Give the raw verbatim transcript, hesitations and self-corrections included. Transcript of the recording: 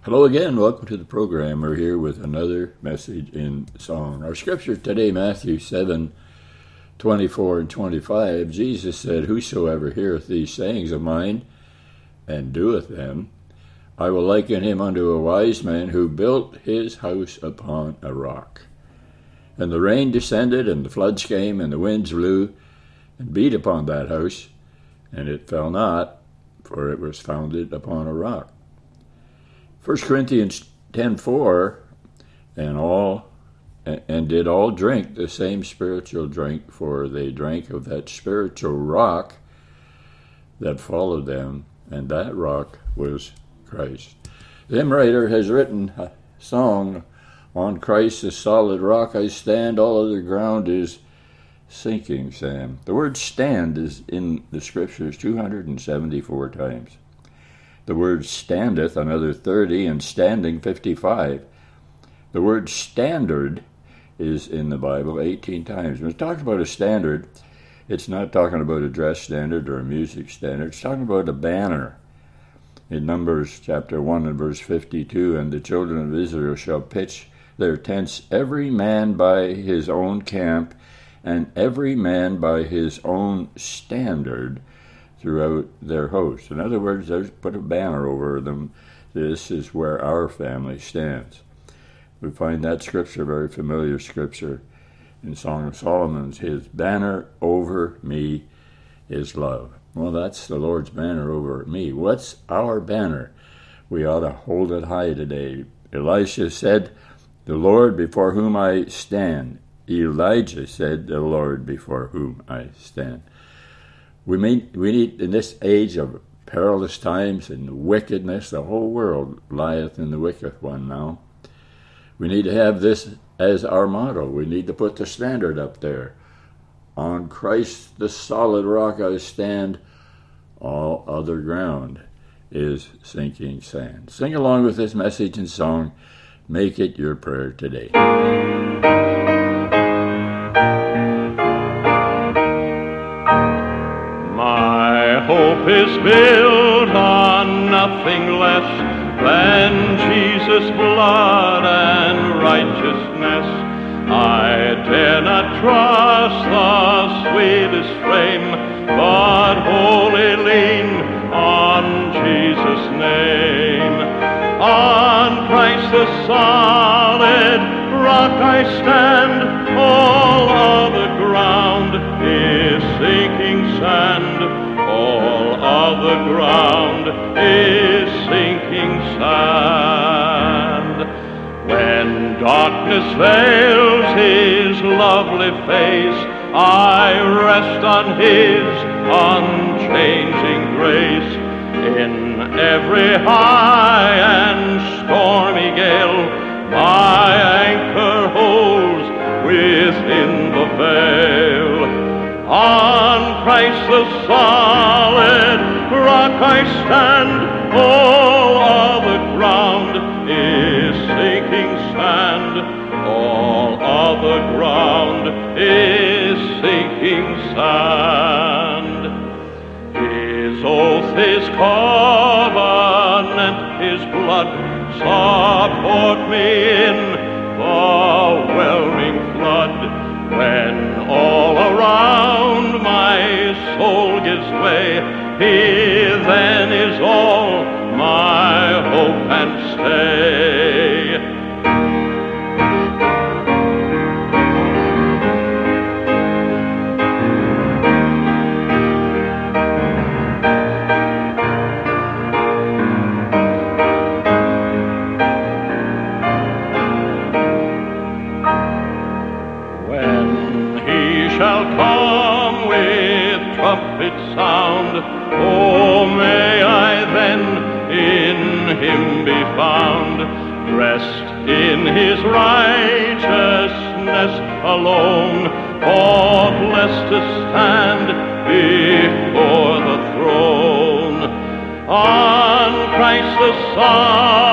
Hello again, welcome to the program. We're here with another message in song. Our scripture today, Matthew seven, twenty-four and twenty-five, Jesus said, "Whosoever heareth these sayings of mine, and doeth them, I will liken him unto a wise man who built his house upon a rock. And the rain descended, and the floods came, and the winds blew, and beat upon that house, and it fell not, for it was founded upon a rock." First Corinthians ten four, and all and did all drink the same spiritual drink, for they drank of that spiritual rock that followed them, and that rock was Christ. The hymn writer has written a song, "On Christ the solid rock I stand, all other ground is sinking sand." The word stand is in the scriptures two hundred seventy-four times. The word standeth another thirty, and standing fifty-five. The word standard is in the Bible eighteen times. When it's talking about a standard, it's not talking about a dress standard or a music standard. It's talking about a banner. In Numbers chapter one and verse fifty-two, "And the children of Israel shall pitch their tents, every man by his own camp, and every man by his own standard, throughout their host." In other words, there's put a banner over them. This is where our family stands. We find that scripture, very familiar scripture, in Song of Solomon's, "His banner over me is love." Well, that's the Lord's banner over me. What's our banner? We ought to hold it high today. Elisha said, "The Lord before whom I stand." Elijah said, "The Lord before whom I stand." We, may, we need, in this age of perilous times and wickedness, the whole world lieth in the wicked one now. We need to have this as our motto. We need to put the standard up there. "On Christ the solid rock I stand, all other ground is sinking sand." Sing along with this message and song. Make it your prayer today. Hope is built on nothing less than Jesus' blood and righteousness. I dare not trust the sweetest frame, but wholly lean on Jesus' name. On Christ the solid rock I stand, all other ground is sinking sand. All other ground is sinking sand. When darkness veils his lovely face, I rest on his unchanging grace. In every high and stormy gale, my anchor holds within the veil. On Christ the solid rock I stand, all other ground is sinking sand. All other ground is sinking sand. His oath, his covenant, his blood support me in the whelming flood. When all around my soul gives way, he then is all my hope and stay. Shall come with trumpet sound, oh, may I then in him be found, dressed in his righteousness alone, for blessed to stand before the throne. On Christ the Son